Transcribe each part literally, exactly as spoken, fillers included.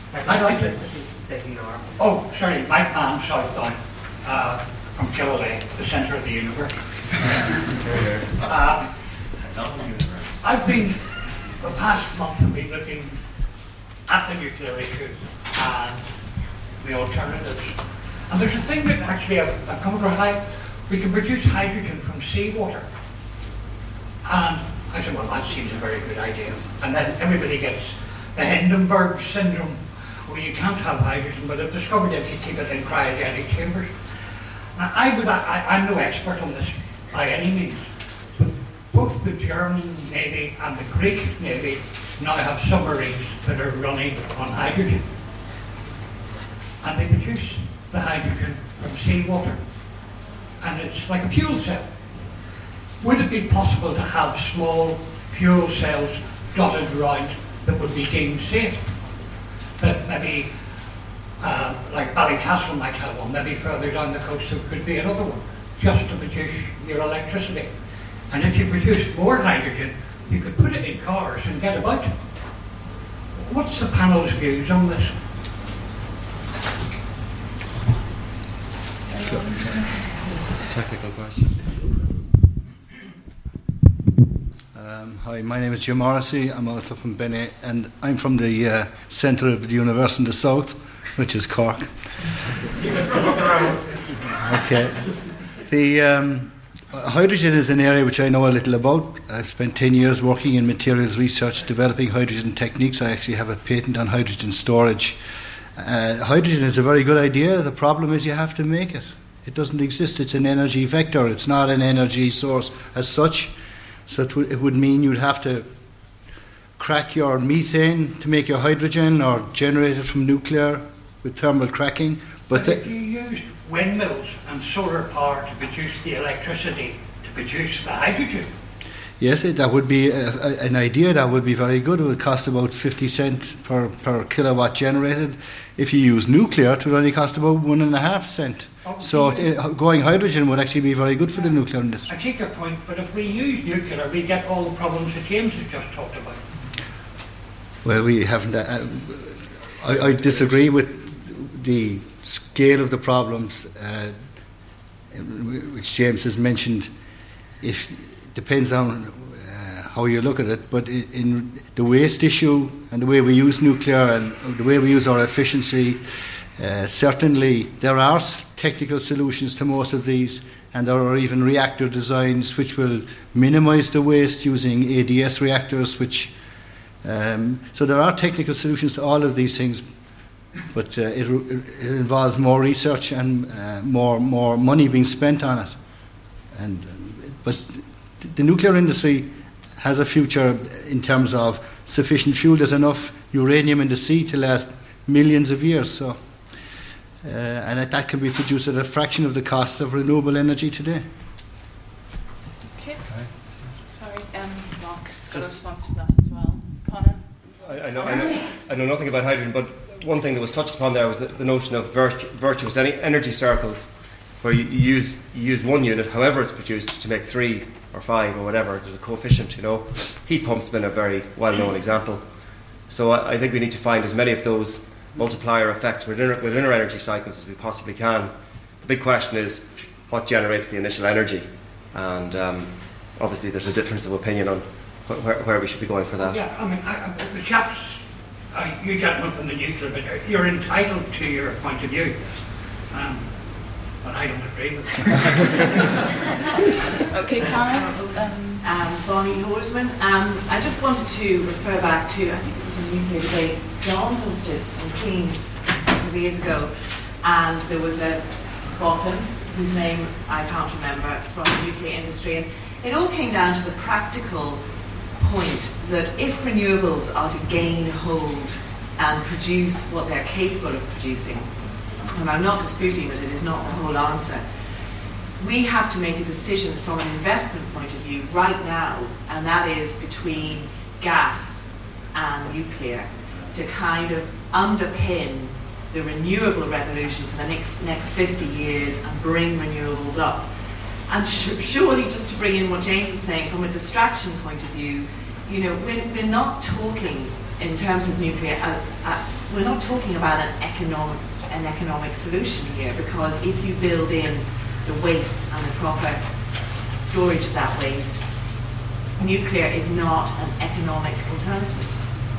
I'd like to say who you are. Oh, sorry, Mike Mann, Southdown, uh, from Killaloe, the centre of the universe. uh, I've been, the past month, I've been looking at the nuclear issue and the alternatives. And there's a thing that actually I've, I've come across, like, we can produce hydrogen from seawater. And I said, well, that seems a very good idea. And then everybody gets the Hindenburg syndrome, where you can't have hydrogen, but I've discovered if you keep it in cryogenic chambers. Now, I would, I, I'm no expert on this by any means, but both the German Navy and the Greek Navy now have submarines that are running on hydrogen. And they produce the hydrogen from seawater. And it's like a fuel cell. Would it be possible to have small fuel cells dotted around that would be deemed safe? That maybe, uh, like Ballycastle might have one, maybe further down the coast there could be another one, just to produce your electricity. And if you produced more hydrogen, you could put it in cars and get about. What's the panel's views on this? It's a technical question. Um, hi, my name is Jim Morrissey. I'm also from Bennett, and I'm from the uh, centre of the universe in the south, which is Cork. Okay. The um, hydrogen is an area which I know a little about. I've spent ten years working in materials research, developing hydrogen techniques. I actually have a patent on hydrogen storage. Uh, hydrogen is a very good idea. The problem is you have to make it. It doesn't exist. It's an energy vector. It's not an energy source as such. So it, w- it would mean you'd have to crack your methane to make your hydrogen, or generate it from nuclear with thermal cracking. But, but if you used windmills and solar power to produce the electricity to produce the hydrogen. Yes, it, that would be a, a, an idea. That would be very good. It would cost about fifty cents per, per kilowatt generated. If you use nuclear, it would only cost about one and a half cent. Oh, so it, going hydrogen would actually be very good for yeah. the nuclear industry. I take your point, but if we use nuclear, we get all the problems that James has just talked about. Well, we haven't. Uh, I, I disagree with the scale of the problems, uh, which James has mentioned. If depends on uh, how you look at it, but in, in the waste issue and the way we use nuclear and the way we use our efficiency, uh, certainly there are technical solutions to most of these, and there are even reactor designs which will minimise the waste using A D S reactors, which um, so there are technical solutions to all of these things, but uh, it, it involves more research and uh, more more money being spent on it. And but the nuclear industry has a future in terms of sufficient fuel. There's enough uranium in the sea to last millions of years. So, uh, and that, that can be produced at a fraction of the cost of renewable energy today. Okay. Sorry, um, Mark's got a response to that as well. Conor? I, I, know, I, know, I know nothing about hydrogen, but one thing that was touched upon there was the, the notion of virtu- virtuous energy circles, where you, you use you use one unit, however it's produced, to make three or five or whatever. There's a coefficient, you know. Heat pumps have been a very well-known example. So I, I think we need to find as many of those multiplier effects within, within our energy cycles as we possibly can. The big question is, what generates the initial energy? And um, obviously there's a difference of opinion on wh- where, where we should be going for that. Yeah, I mean, I, I, the chaps, uh, you gentlemen from the nuclear bit, you're entitled to your point of view. Um, But I don't agree with it. Okay, Conor. Um, um, Bonnie Horsman. Um, I just wanted to refer back to, I think it was a nuclear debate John hosted in Queen's a couple of years ago, and there was a boffin whose name I can't remember from the nuclear industry, and it all came down to the practical point that if renewables are to gain hold and produce what they're capable of producing, and I'm not disputing that it is not the whole answer, we have to make a decision from an investment point of view right now, and that is between gas and nuclear, to kind of underpin the renewable revolution for the next next fifty years and bring renewables up. And sh- surely, just to bring in what James was saying, from a distraction point of view, you know, we're, we're not talking in terms of nuclear uh, uh, we're not talking about an economic, an economic solution here, because if you build in the waste and the proper storage of that waste, nuclear is not an economic alternative.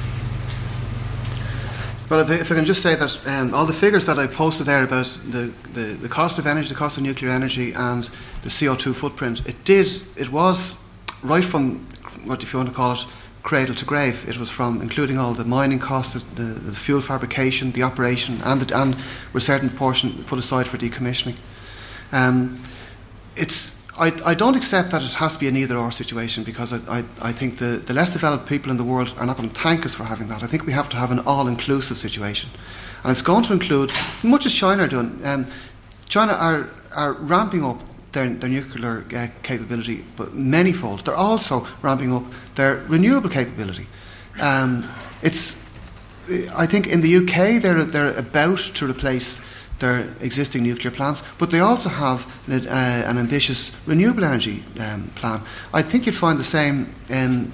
Well, if I, if I can just say that um, all the figures that I posted there about the, the, the cost of energy, the cost of nuclear energy, and the C O two footprint, it did, it was right from, what if you want to call it, cradle to grave. It was from including all the mining costs, the, the fuel fabrication, the operation, and the, and with a certain portion put aside for decommissioning. Um, it's I, I don't accept that it has to be an either-or situation, because I, I, I think the, the less developed people in the world are not going to thank us for having that. I think we have to have an all-inclusive situation. And it's going to include, much as China are doing, um, China are, are ramping up their, their nuclear uh, capability, but manyfold. They're also ramping up their renewable capability. Um, it's, I think in the U K they're, they're about to replace their existing nuclear plants, but they also have an, uh, an ambitious renewable energy um, plan. I think you'd find the same in,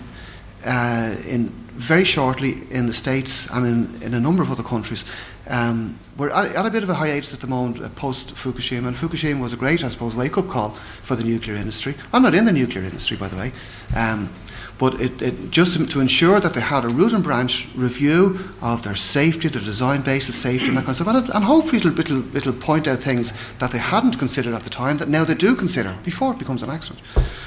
uh, in very shortly in the States and in, in a number of other countries. Um, we're at, at a bit of a hiatus at the moment uh, post-Fukushima, and Fukushima was a great, I suppose, wake-up call for the nuclear industry. I'm not in the nuclear industry, by the way. Um, But it, it, just to, to ensure that they had a root and branch review of their safety, their design basis, safety, and that kind of stuff. And, it, and hopefully it'll, it'll, it'll point out things that they hadn't considered at the time that now they do consider before it becomes an accident.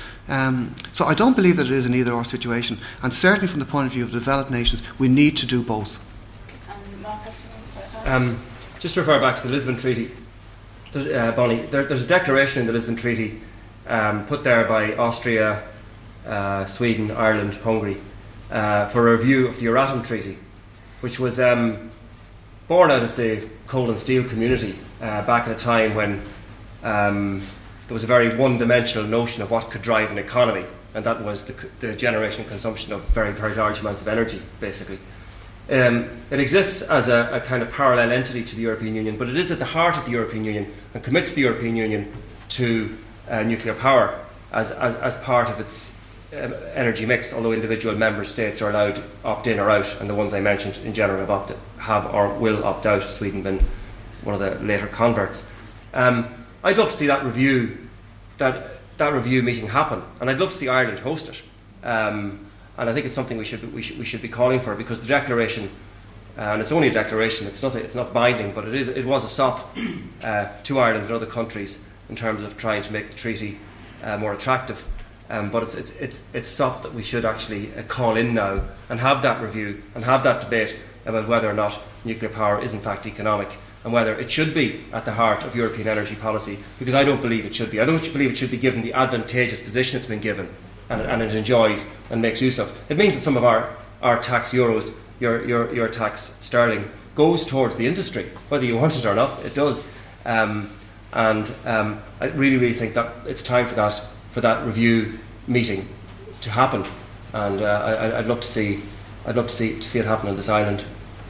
Um, so I don't believe that it is an either-or situation. And certainly from the point of view of developed nations, we need to do both. And Marcus? Um, just to refer back to the Lisbon Treaty, there's, uh, Bonnie, there, there's a declaration in the Lisbon Treaty um, put there by Austria, Uh, Sweden, Ireland, Hungary, uh, for a review of the Euratom Treaty, which was um, born out of the coal and steel community uh, back at a time when um, there was a very one-dimensional notion of what could drive an economy, and that was the, the generation and consumption of very, very large amounts of energy, basically. Um, it exists as a, a kind of parallel entity to the European Union, but it is at the heart of the European Union and commits the European Union to uh, nuclear power as, as, as part of its Um, energy mix, although individual member states are allowed to opt in or out, and the ones I mentioned in general have, opted, have or will opt out, Sweden being one of the later converts. Um, I'd love to see that review, that, that review meeting happen, and I'd love to see Ireland host it. Um, and I think it's something we should be, we should, we should be calling for, because the declaration, uh, and it's only a declaration, it's not, it's not binding, but it, is, it was a sop uh, to Ireland and other countries in terms of trying to make the treaty uh, more attractive. Um, but it's it's it's it's something that we should actually uh, call in now and have that review and have that debate about whether or not nuclear power is in fact economic, and whether it should be at the heart of European energy policy, because I don't believe it should be. I don't believe it should be given the advantageous position it's been given and, and it enjoys and makes use of. It means that some of our, our tax euros, your, your, your tax sterling, goes towards the industry, whether you want it or not, it does. Um, and um, I really, really think that it's time for that for that review meeting to happen, and uh, I, I'd love to see, I'd love to see to see it happen on this island.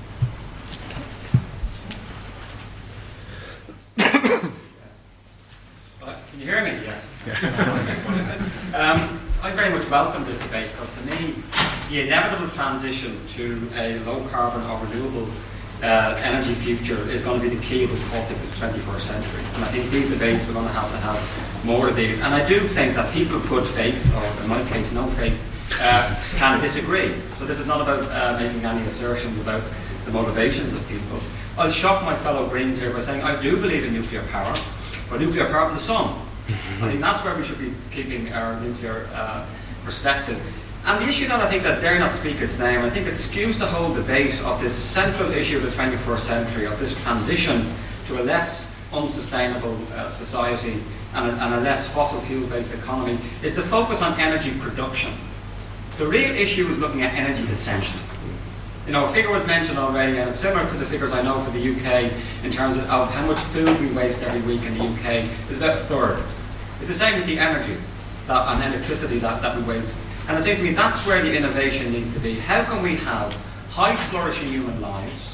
Uh, can you hear me? Yeah. yeah. um, I very much welcome this debate, because to me, the inevitable transition to a low carbon or renewable uh, energy future is going to be the key of the politics of the twenty-first century. And I think these debates we're going to have to have more of these. And I do think that people of good faith, or in my case no faith, uh, can disagree. So this is not about uh, making any assertions about the motivations of people. I'll shock my fellow Greens here by saying I do believe in nuclear power, but nuclear power from the sun. I think that's where we should be keeping our nuclear uh, perspective. And the issue that I think that dare not speak its name, I think it skews the whole debate of this central issue of the twenty-first century, of this transition to a less unsustainable uh, society and a, and a less fossil fuel-based economy, is to focus on energy production. The real issue is looking at energy consumption. You know, a figure was mentioned already, and it's similar to the figures I know for the U K in terms of, of how much food we waste every week in the U K. It's about a third. It's the same with the energy that, and electricity that, that we waste. And it seems to me that's where the innovation needs to be. How can we have high flourishing human lives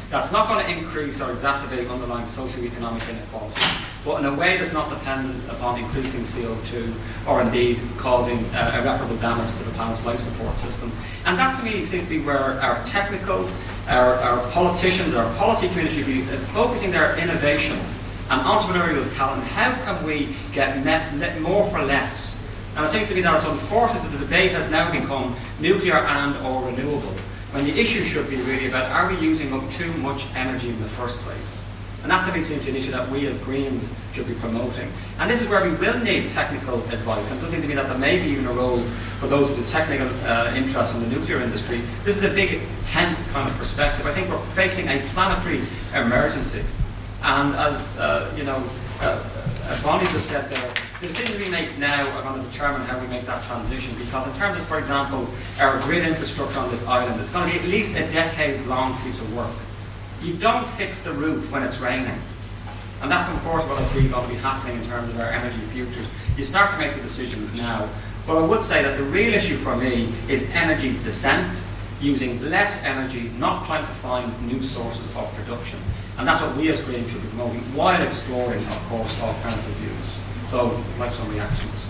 that's not going to increase or exacerbate underlying socio-economic inequality, but in a way that's not dependent upon increasing C O two or indeed causing uh, irreparable damage to the planet's life support system. And that to me seems to be where our technical, our, our politicians, our policy community should be focusing their innovation and entrepreneurial talent. How can we get net, more for less? And it seems to me that it's unfortunate that the debate has now become nuclear and or renewable, when the issue should be really about, are we using up too much energy in the first place? And that to me seems to be an issue that we as Greens should be promoting. And this is where we will need technical advice. And it does seem to me that there may be even a role for those with the technical uh, interest in the nuclear industry. This is a big tent kind of perspective. I think we're facing a planetary emergency. And as uh, you know, uh, uh, Bonnie just said there, the decisions we make now are going to determine how we make that transition, because in terms of, for example, our grid infrastructure on this island, it's going to be at least a decades-long piece of work. You don't fix the roof when it's raining. And that's unfortunately what I see going to be happening in terms of our energy futures. You start to make the decisions now. But I would say that the real issue for me is energy descent, using less energy, not trying to find new sources of production. And that's what we as Greens should be promoting, while exploring, of course, alternative views. So, I'd like some reactions.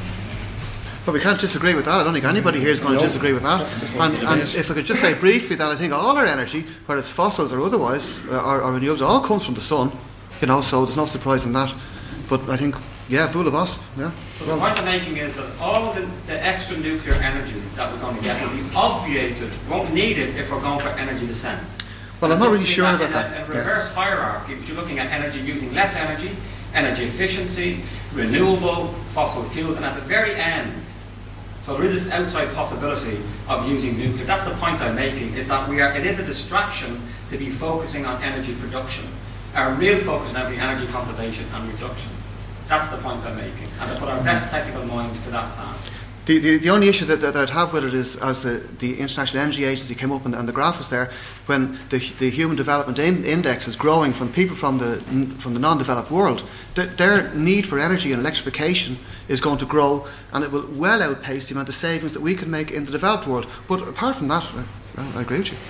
But we can't disagree with that. I don't think anybody here is going to disagree with that. And, and if I could just say briefly that I think all our energy, whether it's fossils or otherwise, uh, or, or renewables, all comes from the sun. You know, so there's no surprise in that. But I think, yeah, bull of us. Yeah. So the point I'm making is that all the, the extra nuclear energy that we're going to get will be obviated, won't need it if we're going for energy descent. Well, I'm not really sure about that. In a, in a reverse yeah. hierarchy, if you're looking at energy using less energy, energy efficiency, renewable, fossil fuels, and at the very end, so there is this outside possibility of using nuclear. That's the point I'm making, is that we are, it is a distraction to be focusing on energy production. Our real focus now be energy conservation and reduction. That's the point I'm making, and to put our best technical minds to that task. The, the, the only issue that, that I'd have with it is, as the, the International Energy Agency came up and, and the graph was there, when the, the Human Development in, Index is growing from people from the from the non-developed world, their, their need for energy and electrification is going to grow, and it will well outpace the amount of savings that we can make in the developed world. But apart from that, I, I agree with you.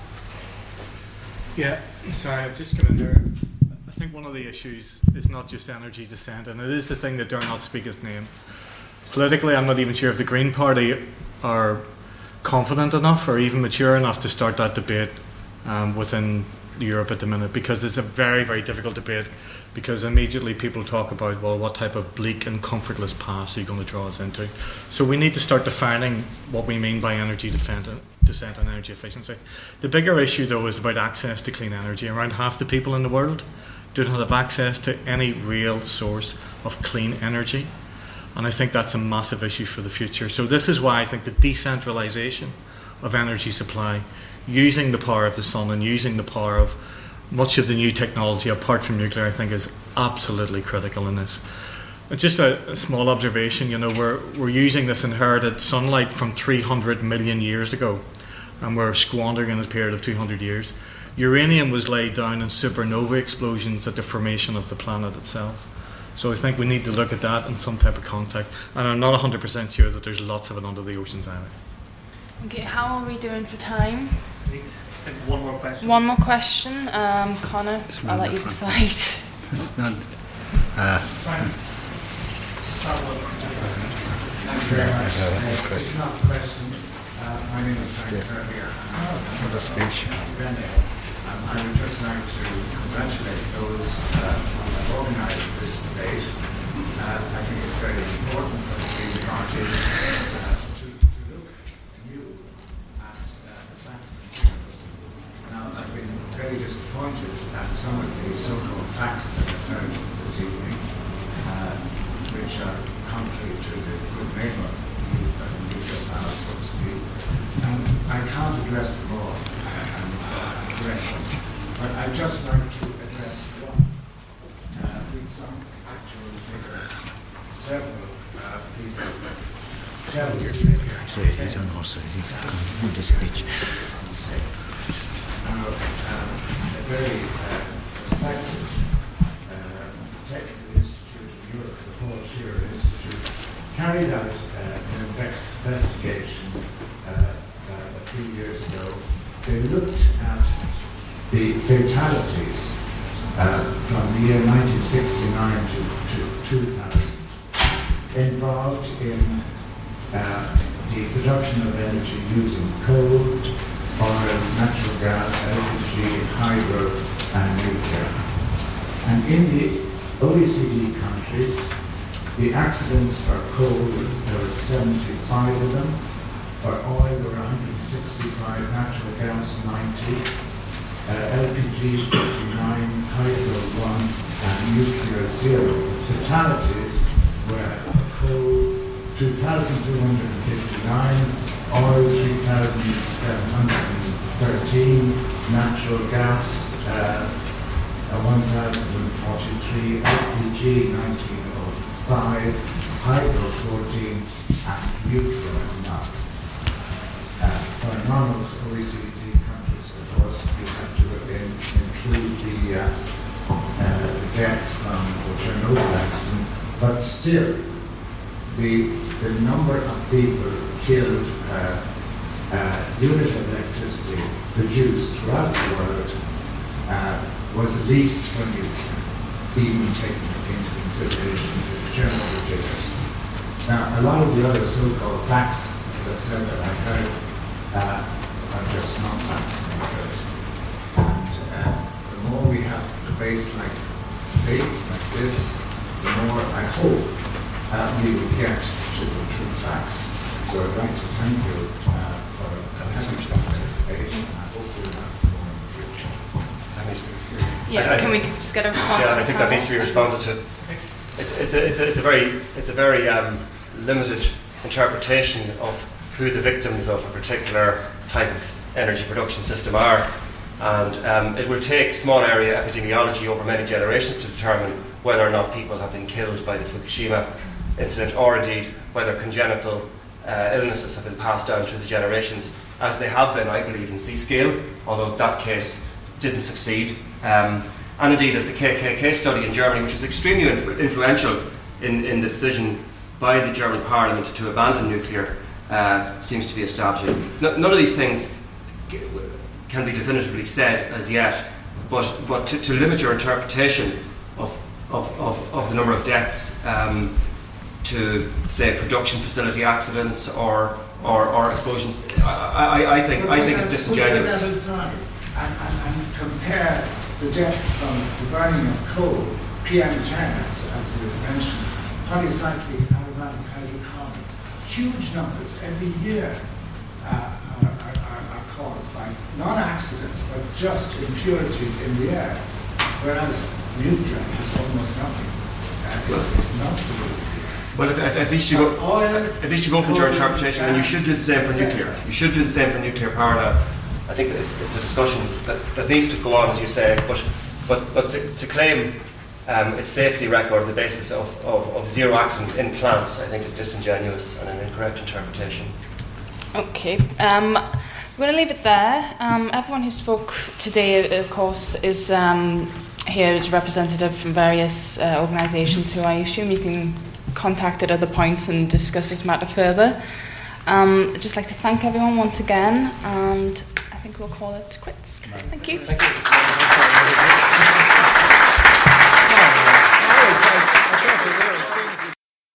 Yeah, sorry, I've just come in there. I think one of the issues is not just energy descent, and it is the thing that dare not speak its name. Politically, I'm not even sure if the Green Party are confident enough or even mature enough to start that debate um, within Europe at the minute, because it's a very, very difficult debate, because immediately people talk about, well, what type of bleak and comfortless past are you going to draw us into? So we need to start defining what we mean by energy descent and energy efficiency. The bigger issue, though, is about access to clean energy. Around half the people in the world do not have access to any real source of clean energy. And I think that's a massive issue for the future. So this is why I think the decentralisation of energy supply, using the power of the sun and using the power of much of the new technology apart from nuclear, I think is absolutely critical in this. Just a, a small observation, you know, we're, we're using this inherited sunlight from three hundred million years ago, and we're squandering in this period of two hundred years. Uranium was laid down in supernova explosions at the formation of the planet itself. So I think we need to look at that in some type of context. And I'm not one hundred percent sure that there's lots of it under the oceans either. Okay, how are we doing for time? One more question. One more question. Um, Connor, I'll let you decide. It's not... Uh, Fine. Thank you very much. Uh, it's not a question. Uh, my name is Frank Ferrier. For the speech. Um, I would just like to congratulate those uh, who have organised this debate. Uh, I think it's very important for the Green Party uh, to, to look anew at uh, the facts and figures. Now, I've been very disappointed at some of the so-called facts that I've heard this evening, uh, which are contrary to the good neighbour nuclear power, so to speak. And I can't address them all. But I'd just like to address one uh, with some actual figures. Several uh, people, several yeah, he's on also, he's on the speech. Now, um, a very uh, respected uh, technical institute in Europe, the Paul Shearer Institute, carried out uh, an investigation uh, uh, a few years ago. They looked at the fatalities uh, from the year nineteen sixty-nine to, to two thousand involved in uh, the production of energy using coal, oil, natural gas, L P G, hydro, and nuclear. And in the O E C D countries, the accidents for coal, there were seventy-five of them. For oil, there were one hundred sixty-five, natural gas, ninety, uh, L P G, fifty-nine, hydro, one, and nuclear, zero. Fatalities were coal, two thousand two hundred fifty-nine, oil, three thousand seven hundred thirteen, natural gas, uh, one thousand forty-three, L P G, nineteen oh five, hydro, fourteen, and nuclear, none. Uh, for non-O E C D countries, of course, you have to in, include the, uh, uh, the deaths from the Chernobyl accident, but still, the, the number of people killed uh, uh, unit of electricity produced throughout the world uh, was the least for nuclear, even taking into consideration the Chernobyl figures. Now, a lot of the other so-called facts, as I said, that I've heard, uh, are just not facts and good. And uh, the more we have debates like debates like this, the more I hope uh, we will get to the true facts. So I'd like to thank you uh, for having this debate, and I hope we'll have more in the future. Yeah, I, I can we think, just get a response? Yeah, I think that needs to be responded to. It's, it's, a, it's, a, it's a very, it's a very um, limited interpretation of who the victims of a particular type of energy production system are. And um, it will take small area epidemiology over many generations to determine whether or not people have been killed by the Fukushima incident, or indeed whether congenital uh, illnesses have been passed down through the generations, as they have been, I believe, in C-scale, although that case didn't succeed. Um, and indeed, as the K K K study in Germany, which was extremely influ- influential in, in the decision by the German Parliament to abandon nuclear, uh, seems to be establishing. No, none of these things can be definitively said as yet, but, but to, to limit your interpretation of, of, of, of the number of deaths um, to, say, production facility accidents or or, or explosions, I, I, I think I think it's disingenuous. Put that aside and, and, and compare the deaths from the burning of coal, P M ten, as, as we mentioned, polycyclic aromatic hydrocarbons, huge numbers every year uh, are, are, are, are caused by not accidents but just impurities in the air, whereas nuclear has almost nothing. Uh, it's, it's not the Well, at, at least you go. At least you open your interpretation, and you should do the same for nuclear. You should do the same for nuclear power. Now, I think that it's, it's a discussion that, that needs to go on, as you say. But but but to, to claim um, its safety record on the basis of, of, of zero accidents in plants, I think is disingenuous and an incorrect interpretation. Okay. Um, we're going to leave it there. Um, everyone who spoke today, of course, is um, here as a representative from various uh, organisations who I assume you can contact at other points and discuss this matter further. Um, I'd just like to thank everyone once again, and I think we'll call it quits. Thank you. Thank you.